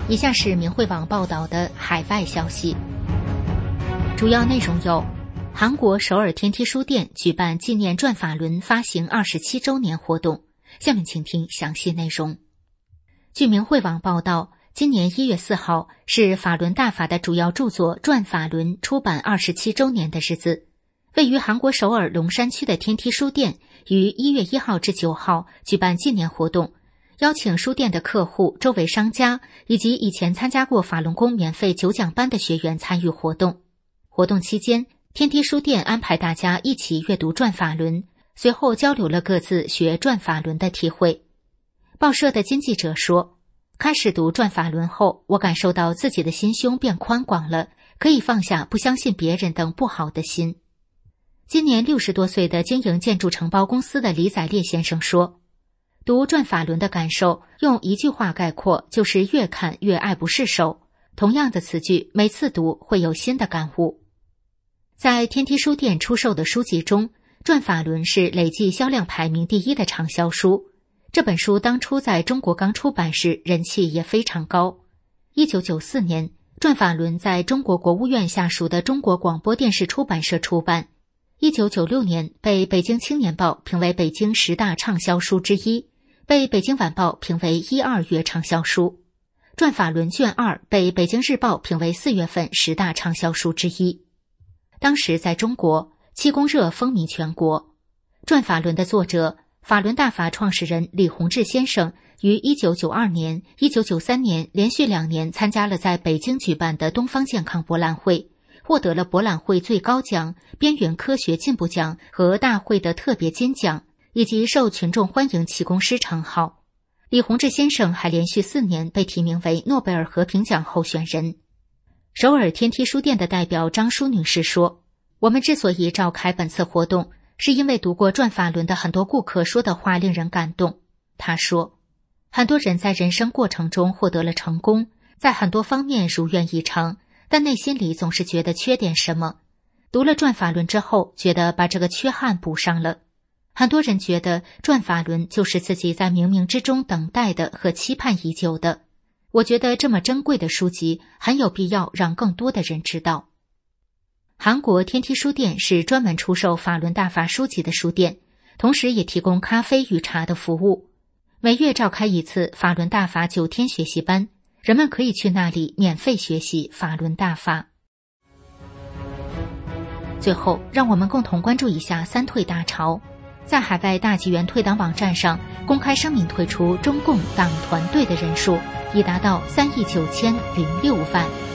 以下是明慧网报道的海外消息，主要内容有：韩国首尔天梯书店举办纪念转法轮发行27周年活动。下面请听详细内容。据明慧网报道，今年1月4号是法轮大法的主要著作《转法轮》出版27周年的日子。位于韩国首尔龙山区的天梯书店于1月1号至9号举办纪念活动，邀请书店的客户、周围商家以及以前参加过法轮功免费9讲班的学员参与活动。活动期间，天梯书店安排大家一起阅读《转法轮》，随后交流了各自学《转法轮》的体会。报社的金记者说，开始读《转法轮》后，我感受到自己的心胸变宽广了，可以放下不相信别人等不好的心。今年60多岁的经营建筑承包公司的李载烈先生说，读《转法轮》的感受用一句话概括，就是越看越爱不释手。同样的词句，每次读会有新的感悟。在天梯书店出售的书籍中，《转法轮》是累计销量排名第1的畅销书。这本书当初在中国刚出版时人气也非常高。1994年，《转法轮》在中国国务院下属的中国广播电视出版社出版。1996年被北京青年报评为北京10大畅销书之一，被北京晚报评为1、2月畅销书。《转法轮》卷2被北京日报评为4月份10大畅销书之一。当时在中国，气功热风靡全国。《转法轮》的作者、法轮大法创始人李洪志先生于1992年、1993年连续2年参加了在北京举办的东方健康博览会，获得了博览会最高奖、边缘科学进步奖和大会的特别金奖，以及受群众欢迎气功师称号。李洪志先生还连续4年被提名为诺贝尔和平奖候选人。首尔天梯书店的代表张淑女士说，我们之所以召开本次活动，是因为读过《转法轮》的很多顾客说的话令人感动。她说，很多人在人生过程中获得了成功，在很多方面如愿以偿，但内心里总是觉得缺点什么。读了《转法轮》之后，觉得把这个缺憾补上了。很多人觉得《转法轮》就是自己在冥冥之中等待的和期盼已久的。我觉得这么珍贵的书籍很有必要让更多的人知道。韩国天梯书店是专门出售法轮大法书籍的书店，同时也提供咖啡与茶的服务。每月召开一次法轮大法9天学习班，人们可以去那里免费学习法轮大法。最后，让我们共同关注一下三退大潮。在海外大纪元退党网站上公开声明退出中共党团队的人数已达到3.906亿。